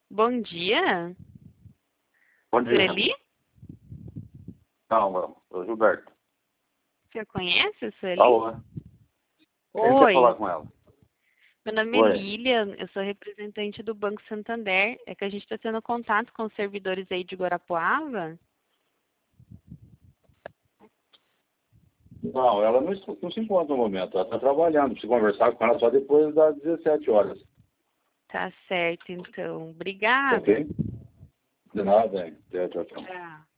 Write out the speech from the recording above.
Bom dia, Bom dia. Sueli? Não, é o Gilberto. Você conhece a Sueli? Alô? Quem quer Oi, falar com ela? meu nome é Oi. Lilian, eu sou representante do Banco Santander. É que a gente está tendo contato com os servidores aí de Guarapuava. Não, ela não se encontra no momento. Ela está trabalhando. Preciso conversar com ela só depois das 17 horas. Tá certo, então. Ok? Obrigada. De nada, hein? Tchau, tchau. Tchau.